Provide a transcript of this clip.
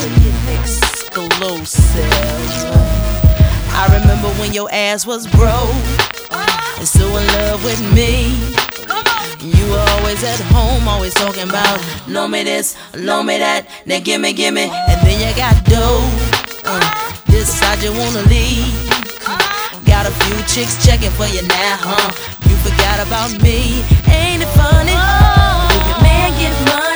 exclusive. I remember when your ass was broke and so in love with me. You were always at home, always talking about loan me this, loan me that, now gimme, gimme. And then you got dough, decide you wanna leave. Got a few chicks checking for you now, You forgot about me, ain't it funny? When your man get money,